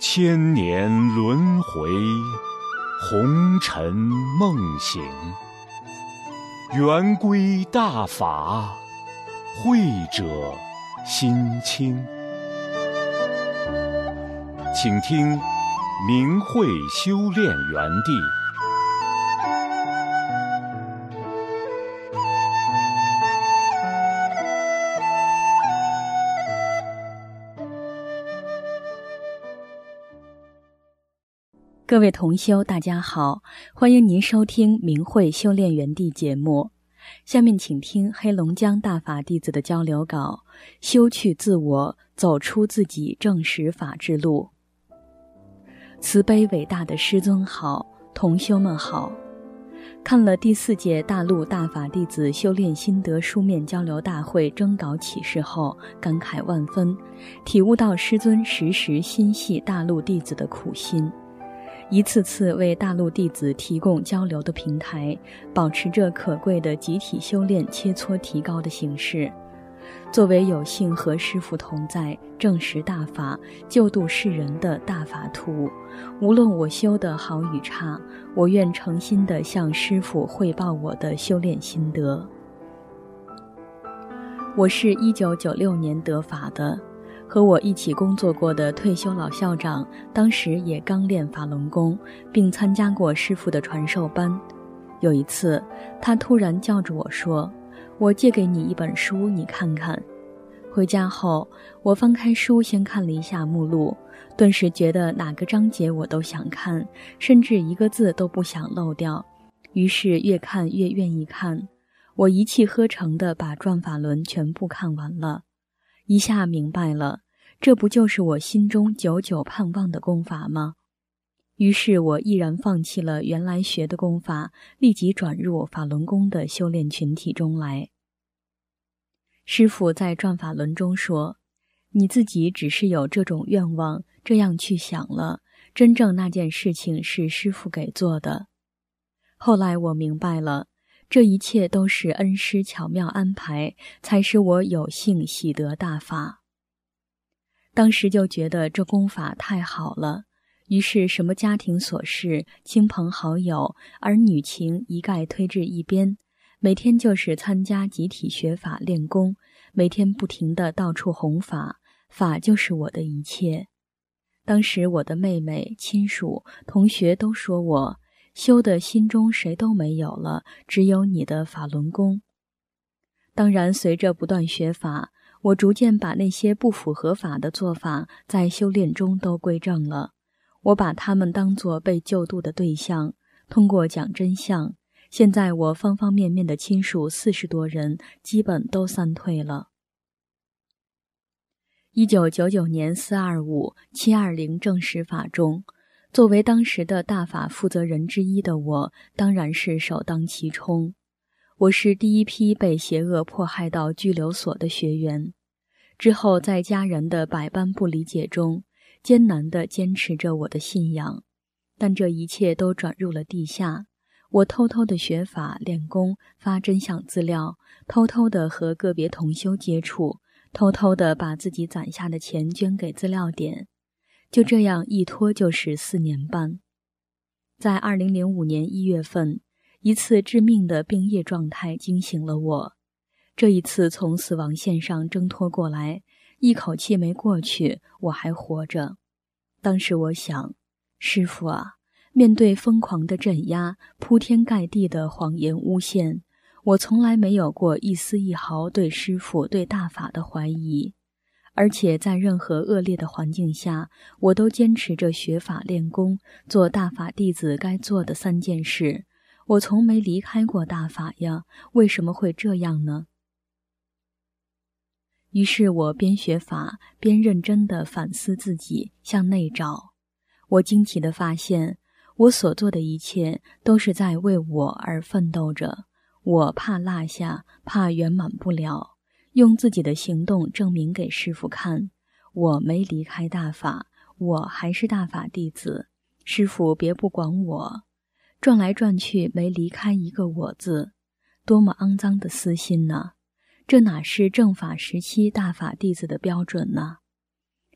千年轮回，红尘梦醒。圆规大法，慧者心清。请听明慧修炼园地。 各位同修，大家好，欢迎您收听明慧修炼园地节目。下面请听黑龙江大法弟子的交流稿，修去自我，走出自己正实法之路。慈悲伟大的师尊好，同修们好。看了第4届大陆大法弟子修炼心得书面交流大会征稿启事后，感慨万分，体悟到师尊时时心系大陆弟子的苦心，一次次为大陆弟子提供交流的平台，保持着可贵的集体修炼切磋提高的形式。作为有幸和师父同在，证实大法，救度世人的大法徒，无论我修的好与差，我愿诚心地向师父汇报我的修炼心得。我是1996年得法的，和我一起工作过的退休老校长，当时也刚练法轮功，并参加过师父的传授班。有一次，他突然叫着我说：“我借给你一本书，你看看。”回家后，我翻开书，先看了一下目录，顿时觉得哪个章节我都想看，甚至一个字都不想漏掉。于是越看越愿意看，我一气呵成地把转法轮全部看完了。一下明白了，这不就是我心中久久盼望的功法吗？于是我毅然放弃了原来学的功法，立即转入法轮功的修炼群体中来。师父在转法轮中说，你自己只是有这种愿望，这样去想了，真正那件事情是师父给做的。后来我明白了，这一切都是恩师巧妙安排，才使我有幸喜得大法。当时就觉得这功法太好了，于是什么家庭琐事、亲朋好友、儿女情一概推至一边，每天就是参加集体学法练功，每天不停地到处弘法，法就是我的一切。当时我的妹妹、亲属、同学都说我修的心中谁都没有了，只有你的法轮功。当然随着不断学法，我逐渐把那些不符合法的做法在修炼中都归正了，我把他们当作被救度的对象，通过讲真相，现在我方方面面的亲属40多人基本都散退了。1999年425、720正实法中，作为当时的大法负责人之一的我，当然是首当其冲。我是第一批被邪恶迫害到拘留所的学员，之后在家人的百般不理解中，艰难地坚持着我的信仰，但这一切都转入了地下。我偷偷地学法练功，发真相资料，偷偷地和个别同修接触，偷偷地把自己攒下的钱捐给资料点，就这样一拖就是4年半。在2005年1月份，一次致命的病业状态惊醒了我。这一次从死亡线上挣脱过来，一口气没过去，我还活着。当时我想，师父啊，面对疯狂的镇压、铺天盖地的谎言诬陷，我从来没有过一丝一毫对师父、对大法的怀疑。而且在任何恶劣的环境下，我都坚持着学法练功，做大法弟子该做的3件事。我从没离开过大法呀，为什么会这样呢？于是我边学法，边认真地反思自己，向内找。我惊奇地发现，我所做的一切都是在为我而奋斗着。我怕落下，怕圆满不了，用自己的行动证明给师父看，我没离开大法，我还是大法弟子，师父别不管我。转来转去没离开一个我字，多么肮脏的私心呢！这哪是正法时期大法弟子的标准呢？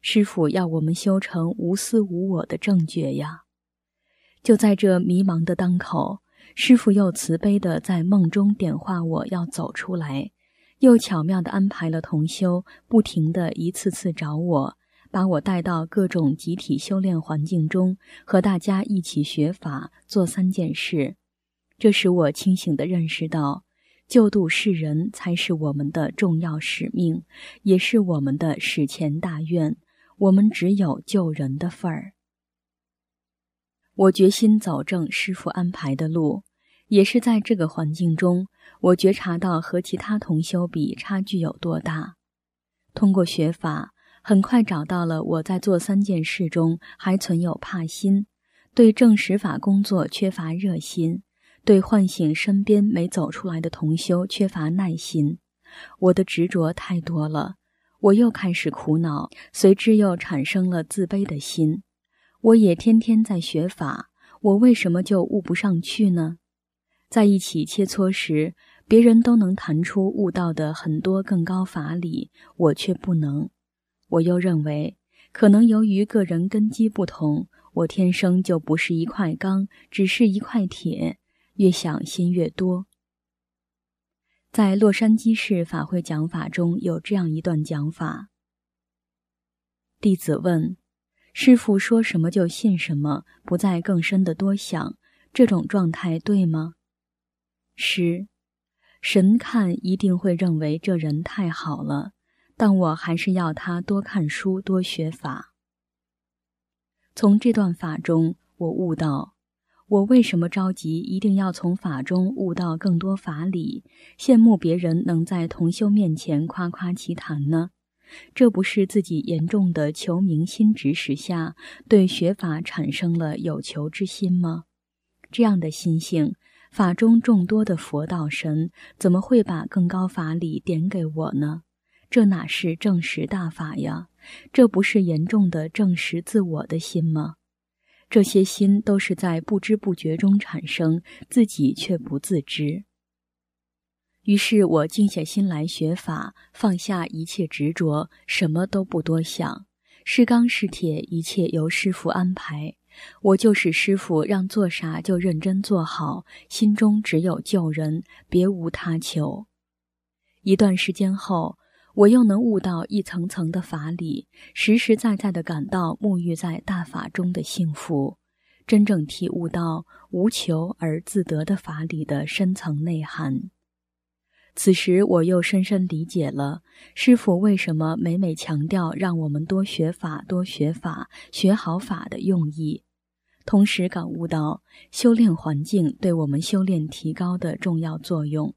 师父要我们修成无私无我的正觉呀。就在这迷茫的当口，师父又慈悲地在梦中点化我要走出来，又巧妙地安排了同修不停地一次次找我，把我带到各种集体修炼环境中，和大家一起学法，做3件事。这使我清醒地认识到，救度世人才是我们的重要使命，也是我们的始前大愿，我们只有救人的份儿。我决心走正师父安排的路，也是在这个环境中，我觉察到和其他同修比差距有多大。通过学法，很快找到了我在做3件事中还存有怕心，对正实法工作缺乏热心，对唤醒身边没走出来的同修缺乏耐心。我的执着太多了，我又开始苦恼，随之又产生了自卑的心。我也天天在学法，我为什么就悟不上去呢？在一起切磋时，别人都能谈出悟道的很多更高法理，我却不能。我又认为，可能由于个人根基不同，我天生就不是一块钢，只是一块铁，越想心越多。在洛杉矶市法会讲法中有这样一段讲法：弟子问，师父说什么就信什么，不再更深的多想，这种状态对吗？师，神看一定会认为这人太好了，但我还是要他多看书，多学法。从这段法中，我悟到，我为什么着急一定要从法中悟到更多法理，羡慕别人能在同修面前夸夸其谈呢？这不是自己严重的求名心指使下，对学法产生了有求之心吗？这样的心性，法中众多的佛道神怎么会把更高法理点给我呢？这哪是证实大法呀？这不是严重的证实自我的心吗？这些心都是在不知不觉中产生，自己却不自知。于是我静下心来学法，放下一切执着，什么都不多想，是钢是铁，一切由师父安排。我就是师父让做啥就认真做好，心中只有救人，别无他求。一段时间后，我又能悟到一层层的法理，实实在在地感到沐浴在大法中的幸福，真正体悟到无求而自得的法理的深层内涵。此时我又深深理解了师父为什么每每强调让我们多学法，多学法，学好法的用意，同时感悟到修炼环境对我们修炼提高的重要作用。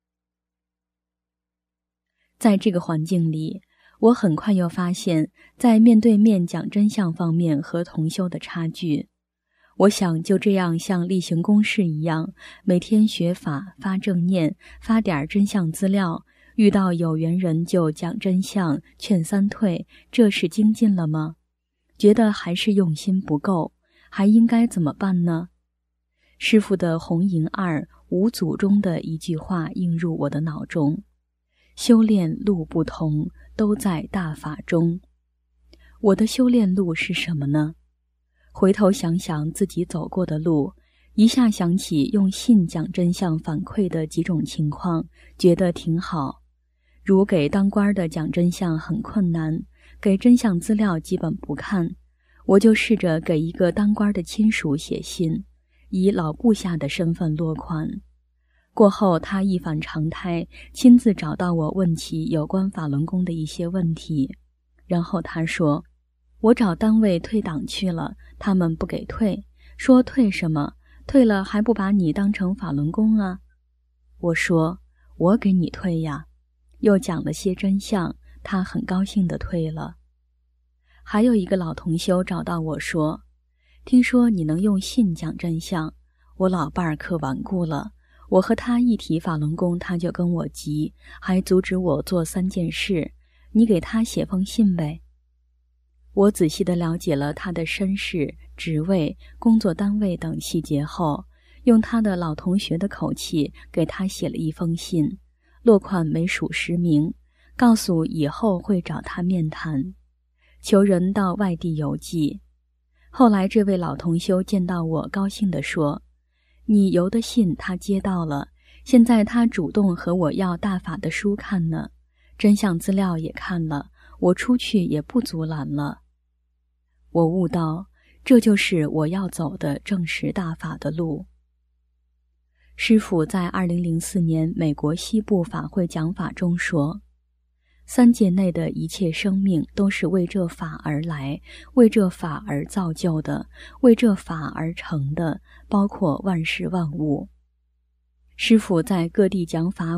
在这个环境里，我很快又发现在面对面讲真相方面和同修的差距。我想就这样像例行公事一样，每天学法，发正念，发点真相资料，遇到有缘人就讲真相，劝3退，这是精进了吗？觉得还是用心不够，还应该怎么办呢？师父的红银2五祖中的一句话映入我的脑中：修炼路不同，都在大法中。我的修炼路是什么呢？回头想想自己走过的路，一下想起用信讲真相反馈的几种情况，觉得挺好。如给当官的讲真相很困难，给真相资料基本不看，我就试着给一个当官的亲属写信，以老部下的身份落款。过后他一反常态，亲自找到我问起有关法轮功的一些问题。然后他说，我找单位退档去了，他们不给退，说退什么，退了还不把你当成法轮功啊？我说，我给你退呀。又讲了些真相，他很高兴地退了。还有一个老同修找到我说，听说你能用信讲真相，我老伴儿可顽固了，我和他一提法轮功，他就跟我急，还阻止我做3件事，你给他写封信呗。我仔细地了解了他的身世、职位、工作单位等细节后，用他的老同学的口气给他写了一封信，落款没署实名，告诉以后会找他面谈。 求人到外地游记。后来这位老同修见到我，高兴地说：“你邮的信他接到了，现在他主动和我要大法的书看呢，真相资料也看了，我出去也不阻拦了。”我悟到，这就是我要走的证实大法的路。师父在2004年美国西部法会讲法中说，3界内的一切生命都是为这法而来，为这法而造就的，为这法而成的，包括万事万物。师父在各地讲法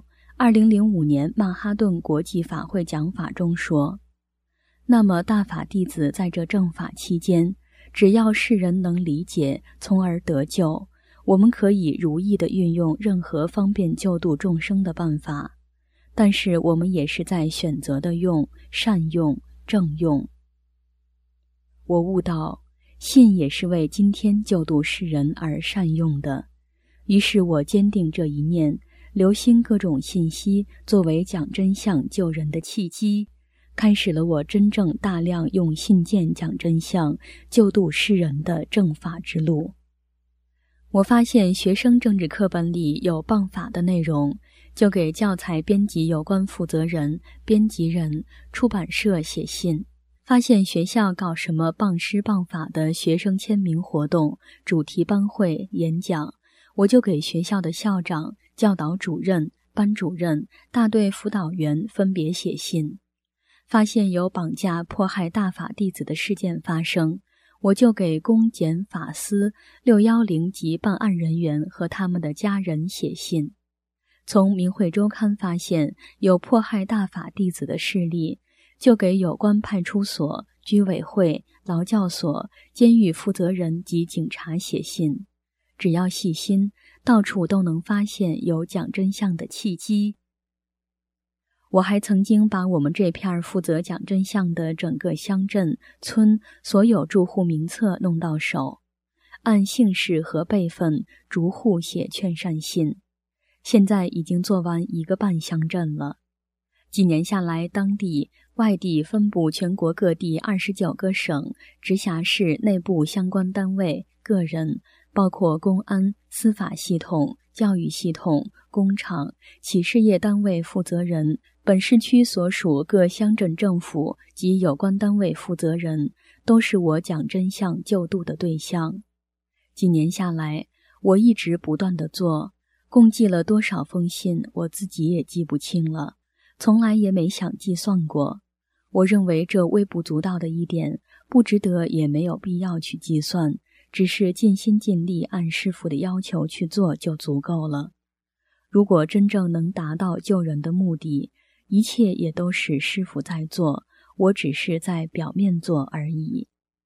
2005年曼哈顿国际法会讲法中说，那么大法弟子在这正法期间，只要世人能理解，从而得救，我们可以如意地运用任何方便救度众生的办法，但是我们也是在选择的用、善用、正用。我悟到，信也是为今天救度世人而善用的，于是我坚定这一念，留心各种信息作为讲真相救人的契机，开始了我真正大量用信件讲真相救度世人的正法之路。我发现学生政治课本里有谤法的内容，就给教材编辑有关负责人、编辑人、出版社写信。发现学校搞什么谤师谤法的学生签名活动、主题班会、演讲，我就给学校的校长、教导主任、班主任、大队辅导员分别写信。发现有绑架迫害大法弟子的事件发生，我就给公检法司610级办案人员和他们的家人写信。从明慧周刊发现有迫害大法弟子的事例，就给有关派出所、居委会、劳教所、监狱负责人及警察写信。只要细心，到处都能发现有讲真相的契机。我还曾经把我们这片负责讲真相的整个乡镇、村所有住户名册弄到手，按姓氏和辈分逐户写劝善信。现在已经做完1个半乡镇了。几年下来，当地、外地分布全国各地29个省、直辖市内部相关单位、个人，包括公安、司法系统、教育系统、工厂、企事业单位负责人，本市区所属各乡镇政府及有关单位负责人，都是我讲真相救度的对象。几年下来，我一直不断地做，共寄了多少封信，我自己也记不清了，从来也没想计算过。我认为这微不足道的一点，不值得也没有必要去计算，只是尽心尽力按师父的要求去做就足够了。如果真正能达到救人的目的，一切也都是师父在做，我只是在表面做而已。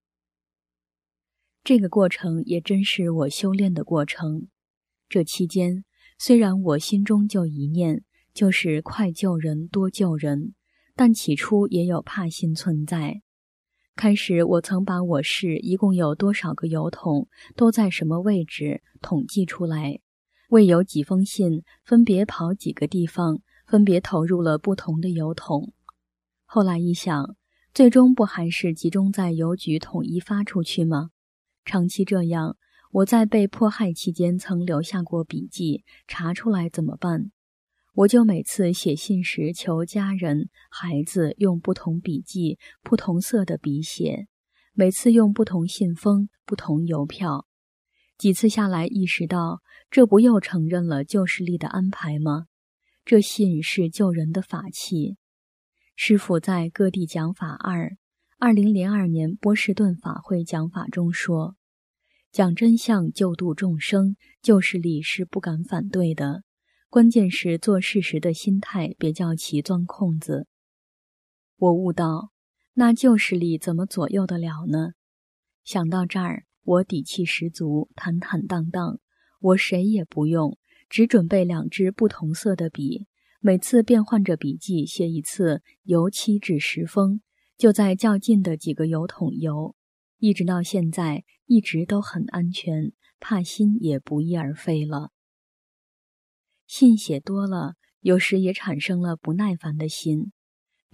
这个过程也真是我修炼的过程。这期间，虽然我心中就一念，就是快救人多救人，但起初也有怕心存在。开始我曾把我市一共有多少个邮筒，都在什么位置统计出来，为有几封信分别跑几个地方，分别投入了不同的邮筒。后来一想，最终不还是集中在邮局统一发出去吗？长期这样，我在被迫害期间曾留下过笔记，查出来怎么办？我就每次写信时求家人、孩子用不同笔记、不同色的笔写，每次用不同信封、不同邮票。几次下来意识到，这不又承认了救世力的安排吗？这信是救人的法器。师父在各地讲法2002年波士顿法会讲法中说，讲真相救度众生，救世力是不敢反对的，关键是做事时的心态别叫其钻空子。我悟到，那救世力怎么左右得了呢？想到这儿，我底气十足，坦坦荡荡，我谁也不用，只准备2支不同色的笔，每次变换着笔记写一次，邮7至10封，就在较近的几个邮筒邮，一直到现在，一直都很安全，怕心也不翼而飞了。信写多了，有时也产生了不耐烦的心。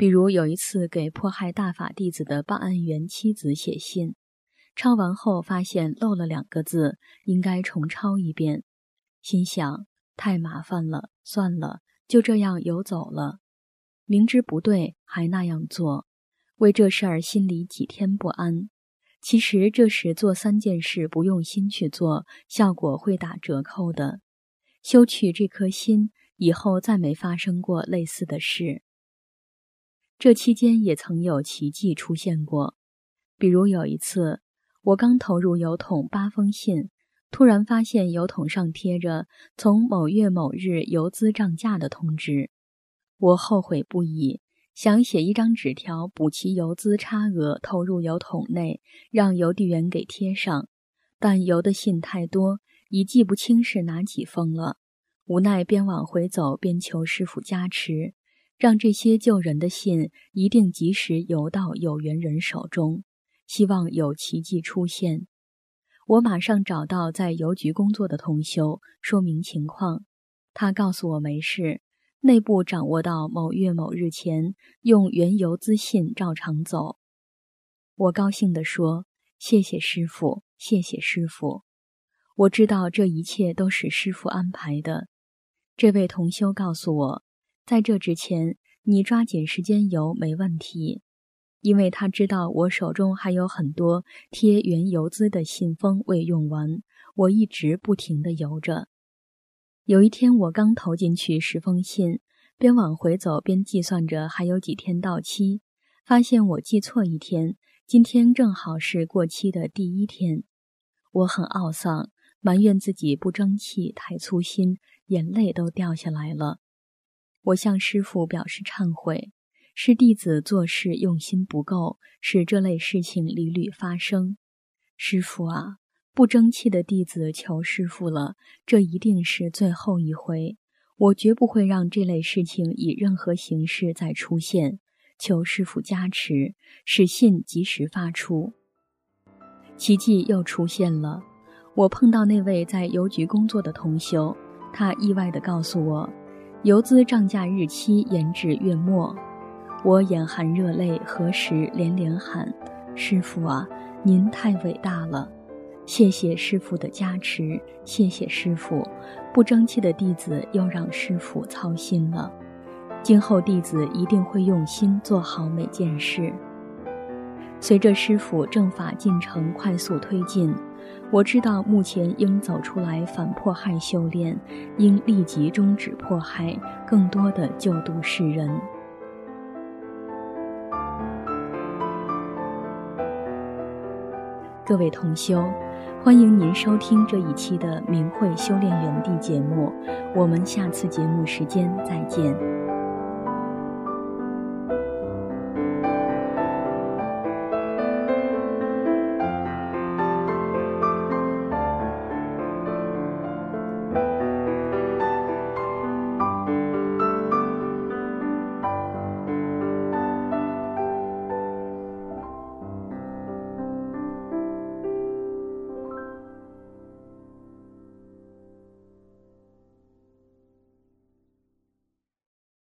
比如有一次给迫害大法弟子的办案员妻子写信，抄完后发现漏了2个字，应该重抄一遍。心想太麻烦了，算了，就这样游走了。明知不对还那样做，为这事儿心里几天不安。其实这时做3件事不用心去做，效果会打折扣的。修去这颗心，以后再没发生过类似的事。这期间也曾有奇迹出现过，比如有一次，我刚投入邮筒8封信，突然发现邮筒上贴着从某月某日邮资涨价的通知。我后悔不已，想写一张纸条补齐邮资差额投入邮筒内，让邮递员给贴上，但邮的信太多，已记不清是哪几封了。无奈边往回走边求师父加持，让这些救人的信一定及时邮到有缘人手中，希望有奇迹出现。我马上找到在邮局工作的同修，说明情况。他告诉我没事，内部掌握到某月某日前用原邮资信照常走。我高兴地说：谢谢师父，谢谢师父。我知道这一切都是师父安排的。这位同修告诉我，在这之前你抓紧时间邮没问题，因为他知道我手中还有很多贴原邮资的信封未用完，我一直不停地邮着。有一天我刚投进去10封信，边往回走边计算着还有几天到期，发现我记错1天，今天正好是过期的第1天。我很懊丧，埋怨自己不争气，太粗心，眼泪都掉下来了。我向师父表示忏悔，是弟子做事用心不够，使这类事情屡屡发生。师父啊，不争气的弟子求师父了，这一定是最后一回，我绝不会让这类事情以任何形式再出现，求师父加持，使信及时发出。奇迹又出现了，我碰到那位在邮局工作的同修，他意外地告诉我，邮资涨价日期延至月末。我眼含热泪，合十连连喊：师父啊，您太伟大了，谢谢师父的加持，谢谢师父，不争气的弟子又让师父操心了，今后弟子一定会用心做好每件事。随着师父正法进程快速推进，我知道目前应走出来反迫害修炼，应立即终止迫害，更多的救度世人。各位同修，欢迎您收听这一期的明慧修炼园地节目，我们下次节目时间再见。